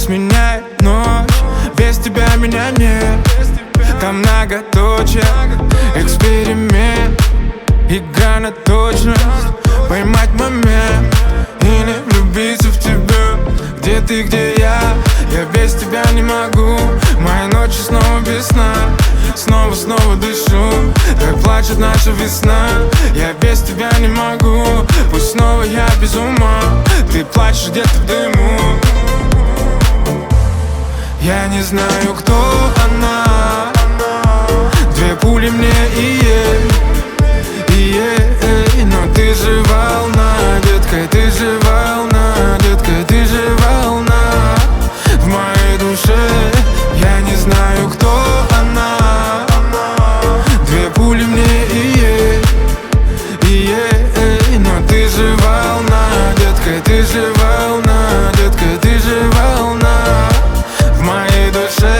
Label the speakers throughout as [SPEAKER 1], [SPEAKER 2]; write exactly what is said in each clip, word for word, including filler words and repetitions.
[SPEAKER 1] сменяет ночь, без тебя меня нет. Там многоточие, эксперимент, игра на точность, поймать момент и не влюбиться в тебя. Где ты, где я, я без тебя не могу. Мои ночи снова без сна, снова, снова дышу. Как плачет наша весна, я без тебя не могу. Пусть снова я без ума, ты плачешь где-то в дыму. Я не знаю, кто она, две пули мне и ей, и ей. Но ты же волна, детка, ты же волна, детка, ты же волна в моей душе. Я не знаю, кто она, две пули мне и ей, и ей. Но ты же волна, детка, ты же волна, детка, ты же волна в моей душе.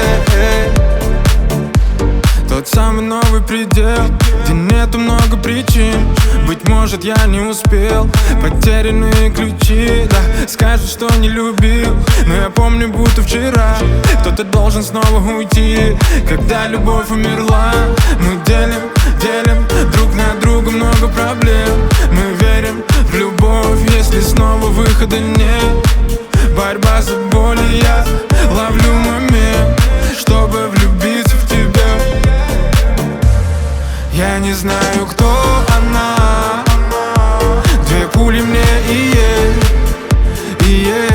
[SPEAKER 1] Тот самый новый предел, где нету много причин. Быть может, я не успел, потерянные ключи. Да, скажут, что не любил, но я помню, будто вчера кто-то должен снова уйти. Когда любовь умерла, мы делим, делим друг на друга много проблем. Мы верим в любовь, если снова выхода нет. Борьба за боль, и я ловлю момент, чтобы влюбиться в тебя. Я не знаю, кто она, две пули мне и ей, и ей.